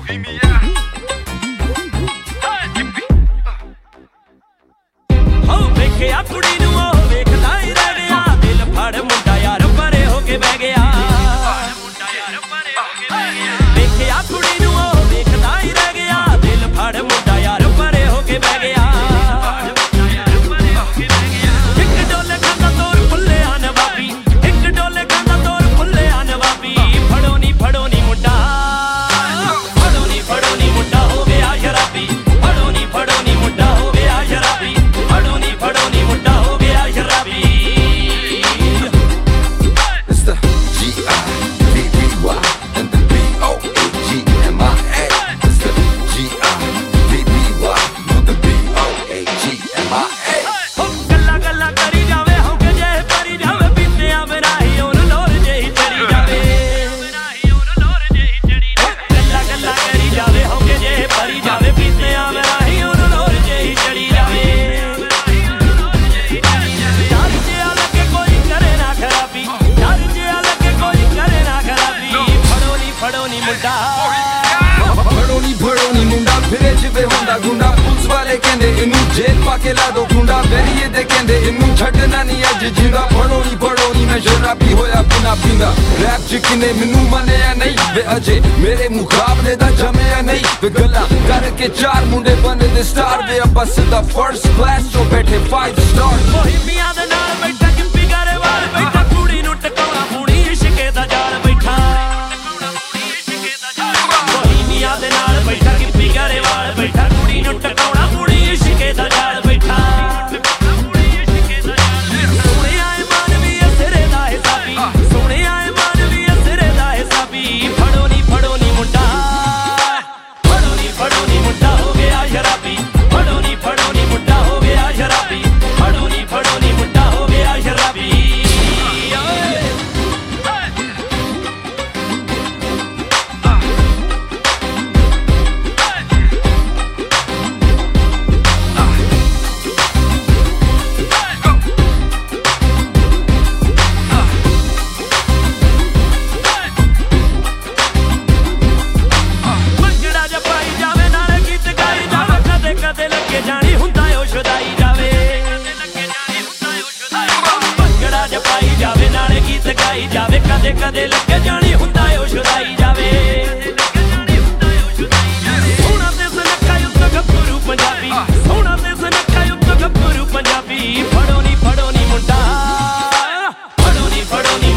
ਵੇਖਿਆ ਕੁੜੀ ਨੂੰ ਉਹ ਵੇਖਦਾ ਹੀ ਰਹਿ ਗਿਆ ਦਿਲ ਫੜ ਮੁੰਡਾ ਯਾਰ ਪਰੇ ਹੋ ਕੇ ਬਹਿ ਗਿਆ ਵੇਖਿਆ ਕੁੜੀ ਨੂੰ ਉਹ ਵੇਖਦਾ ਹੀ ਰਹਿ ਗਿਆ ਦਿਲ ਫੜ ਮੁੰਡਾ ਯਾਰ ਪਰੇ ਹੋ ਕੇ ਬਹਿ ਗਿਆ ਇੱਕ ਡੋਲੇ ਖਾਂਦਾ ਤੋਰ ਫੁੱਲਿਆ ਨਵਾਬੀ ਇੱਕ ਡੋਲੇ ਖਾਂਦਾ ਤੋਰ ਫੁੱਲਿਆ ਨਵਾਬੀ ਫੜੋ ਨੀ ਮੁੰਡਾ ਫੜੋ ਨੀ ਮੁੰਡਾ ਹੋ ਗਿਆ ਸ਼ਰਾਬੀ ਫੜੋ ਨੀ ਮੁੰਡਾ ਹੋ ਗਿਆ ਸ਼ਰਾਬੀ ਫੜੋ ਨੀ ਮੁੰਡਾ ਹੋ ਗਿਆ ਸ਼ਰਾਬੀ It's the G-I-B-B-Y and the B-O-A-G-M-I-A. It's the G-I-B-B-Y and the B-O-A-G-M-I-A. ਗੱਲਾਂ ਕਰੀ ਜਾਵੇ ਹੌਂਕੇ ਜੇ ਭਰੀ ਜਾਵੇ ਪੀਤਿਆਂ ਬਿਨਾਂ ਹੀ ਉਹਨੂੰ ਲੋਰ ਜਿਹੀ ਚੜੀ ਜਾਵੇ ਗੱਲਾਂ ਕਰੀ ਜਾਵੇ ਹੌਂਕੇ ਜੇ ਭਰੀ ਜਾਵੇ ਪੀਤਿਆਂ ਬਿਨਾਂ ਹੀ ਉਹਨੂੰ ਲੋਰ ਜਿਹੀ ਚੜੀ ਜਾਵੇ ਡਰ ਜਿਹਾ ਲੱਗੇ ਕੋਈ ਕਰੇ ਨਾ ਖਰਾਬੀ ਡਰ ਜਿਹਾ ਲੱਗੇ ਕੋਈ ਕਰੇ ਨਾ ਖਰਾਬੀ ਫੜੋ ਨੀ ਮੁੰਡਾ ਫੜੋ ਨੀ ਮੁੰਡਾ ਫਿਰੇ ਜਿਵੇਂ ਹੁੰਦਾ ਗੁੰਡਾ ਪੁਲਿਸ ਵਾਲੇ ਕਹਿੰਦੇ ਇਹਨੂੰ ਜੇਲ੍ਹ ਪਾ ਕੇ ਲਾ ਦੋ ਗੁੰਡਾ ਬੈਰੀਏ ਦੇ ਕਹਿੰਦੇ ਇਹਨੂੰ ਛੱਡਣਾ ਨਹੀਂ ਅੱਜ ਜਿੰਦਾ ਫੜੋ ਨੀ ਮੈਂ ਸ਼ਰਾਬੀ ਹੋਇਆ ਬਿਨਾ ਪੀਂਦਾ ਰੈਪ ਚ ਕਿਨੇ ਮੈਨੂੰ ਮੰਨਿਆ ਨਹੀਂ ਵੇ ਅਜੇ ਮੇਰੇ ਮੁਕਾਬਲੇ ਦਾ ਜਮਿਆ ਨਹੀਂ ਵੇ ਗੱਲਾਂ ਕਰਕੇ ਚਾਰ ਮੁੰਡੇ ਬਣੇ ਦੇ ਸਟਾਰ ਵੇ ਆਪਾਂ ਸਿੱਧਾ ਫਰਸਟ ਕਲਾਸ ਚੋਂ ਬੈਠੇ 5 ਸਟਾਰ ਮੋਹਿਮੀਆਂ ਦੇ ਨਾਲ ਬੈਠਾ ਕਿੰਪੀ ਗਰੇਵਾਲ ਬੈਠਾ ਕੁੜੀ ਨੂੰ ਟਕਾਉਣਾ ਪੂਣੀ ਇਸ਼ਕੇ ਦਾ ਜਾਲ ਬੈਠਾ ਮੋਹਿਮੀਆਂ ਦੇ ਨਾਲ ਬੈਠਾ ਕਿੰਪੀ ਗਰੇਵਾਲ ਬੈਠਾ ਕੁੜੀ ਨੂੰ ਟਕਾਉਣਾ ਪੂਣੀ ਇਸ਼ਕੇ ਦਾ ਜਾਲ ਬੈਠਾ ਸੋਹਣਿਆ ਏ ਮਨ ਵੀ ਅਸਰੇ ਦਾ ਹਿਸਾਬੀ ਸੋਹਣਿਆ ਏ ਮਨ ਵੀ ਅਸਰੇ ਦਾ ਹਿਸਾਬੀ ਫੜੋ ਨੀ ਮੁੰਡਾ ਮੁੰਡਾ ਹੋ ਗਿਆ ਸ਼ਰਾਬੀ ਫੜੋ ਨੀ ਮੁੰਡਾ ਹੋ ਗਿਆ ਸ਼ਰਾਬੀ ਫੜੋ ਨੀ ਮੁੰਡਾ ਹੋ ਗਿਆ ਸ਼ਰਾਬੀ ਮੰਗੜਾ ਜਾ ਪਾਈ ਜਾਵੇ ਨਾਲੇ ਗੀਤ ਗਾਈ ਜਾਵੇ ਕਦੇ ਕਦੇ ਲੱਗੇ ਜਾਣੀ ਹੁੰਦਾ ਓ ਸ਼ੁਦਾਈ ਜਾਵੇ ਮੰਗੜਾ ਜਾ ਪਾਈ ਜਾਵੇ ਨਾਲੇ ਗੀਤ ਗਾਈ ਜਾਵੇ ਕਦੇ ਕਦੇ ਲੱਗੇ ਜਾਣੀ ਹੁੰਦਾ ਓ ਸ਼ੁਦਾਈ ਜਾਵੇ ਸੋਹਣਾ ਤੇ ਸੁਨੱਖਾ ਉੱਤੇ ਗੱਭਰੂ ਪੰਜਾਬੀ ਸੋਹਣਾ ਤੇ ਸੁਨੱਖਾ ਉੱਤੇ ਗੱਭਰੂ ਪੰਜਾਬੀ ਫੜੋ ਨੀ ਮੁੰਡਾ ਫੜੋ ਨੀ